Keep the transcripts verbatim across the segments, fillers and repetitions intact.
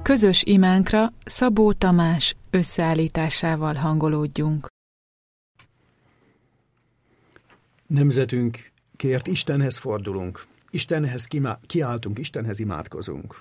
közös imánkra Szabó Tamás összeállításával hangolódjunk. Nemzetünkért Istenhez fordulunk, Istenhez kiáltunk, Istenhez imádkozunk.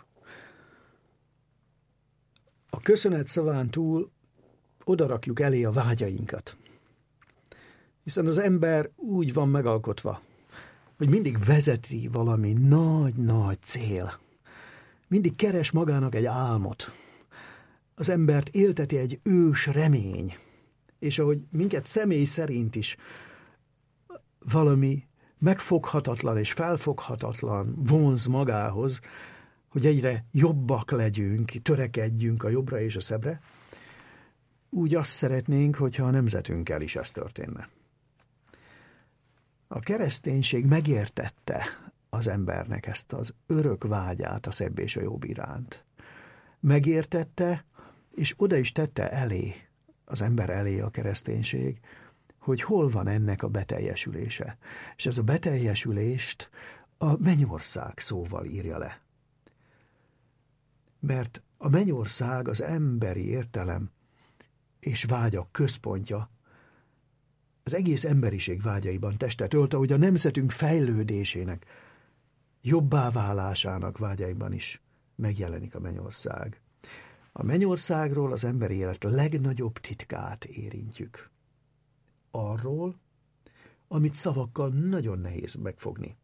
A köszönet szaván túl odarakjuk elé a vágyainkat. Hiszen az ember úgy van megalkotva, hogy mindig vezeti valami nagy-nagy cél. Mindig keres magának egy álmot. Az embert élteti egy ős remény. És ahogy minket személy szerint is valami megfoghatatlan és felfoghatatlan vonz magához, hogy egyre jobbak legyünk, törekedjünk a jobbra és a szebbre, úgy azt szeretnénk, hogyha a nemzetünkkel is ez történne. A kereszténység megértette az embernek ezt az örök vágyát a szebb és a jobb iránt. Megértette, és oda is tette elé, az ember elé a kereszténység, hogy hol van ennek a beteljesülése. És ez a beteljesülést a mennyország szóval írja le. Mert a mennyország az emberi értelem és vágyak központja, az egész emberiség vágyaiban testet ölt, ahogy a nemzetünk fejlődésének, jobbá válásának vágyaiban is megjelenik a mennyország. A mennyországról az emberi élet legnagyobb titkát érintjük. Arról, amit szavakkal nagyon nehéz megfogni.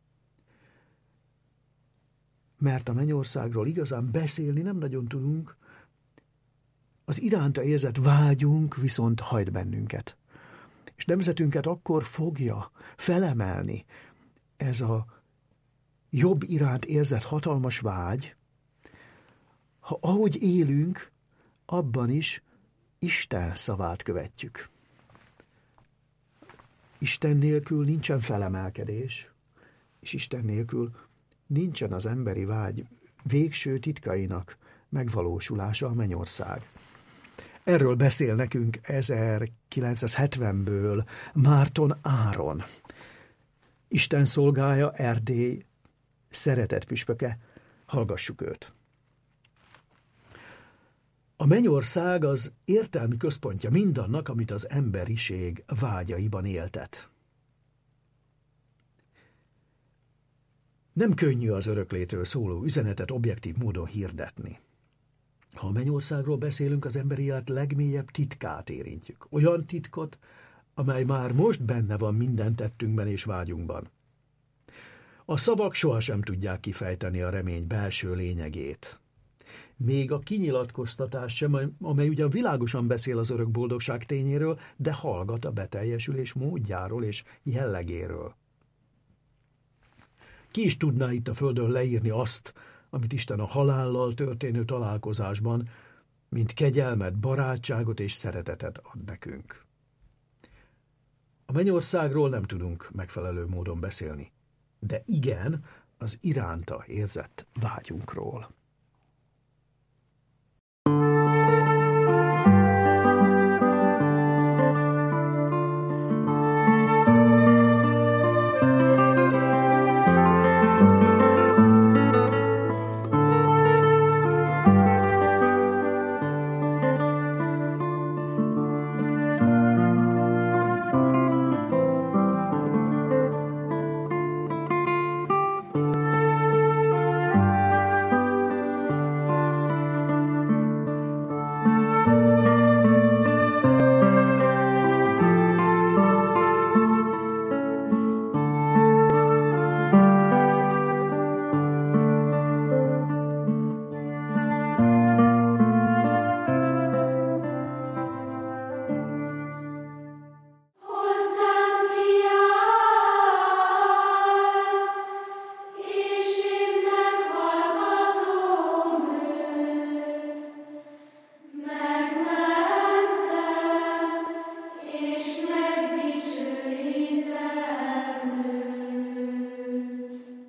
Mert a mennyországról igazán beszélni nem nagyon tudunk, az iránta érzett vágyunk viszont hajt bennünket. És nemzetünket akkor fogja felemelni ez a jobb iránt érzett hatalmas vágy, ha ahogy élünk, abban is Isten szavát követjük. Isten nélkül nincsen felemelkedés, és Isten nélkül nincsen az emberi vágy végső titkainak megvalósulása, a mennyország. Erről beszél nekünk ezerkilencszázhetvenből Márton Áron, Isten szolgája, Erdély szeretett püspöke. Hallgassuk őt. A mennyország az értelmi központja mindannak, amit az emberiség vágyaiban éltet. Nem könnyű az öröklétről szóló üzenetet objektív módon hirdetni. Ha a mennyországról beszélünk, az emberi élet legmélyebb titkát érintjük. Olyan titkot, amely már most benne van minden tettünkben és vágyunkban. A szavak sohasem tudják kifejteni a remény belső lényegét. Még a kinyilatkoztatás sem, amely ugyan világosan beszél az örök boldogság tényéről, de hallgat a beteljesülés módjáról és jellegéről. Ki is tudná itt a földön leírni azt, amit Isten a halállal történő találkozásban, mint kegyelmet, barátságot és szeretetet ad nekünk. A mennyországról nem tudunk megfelelő módon beszélni, de igen az iránta érzett vágyunkról.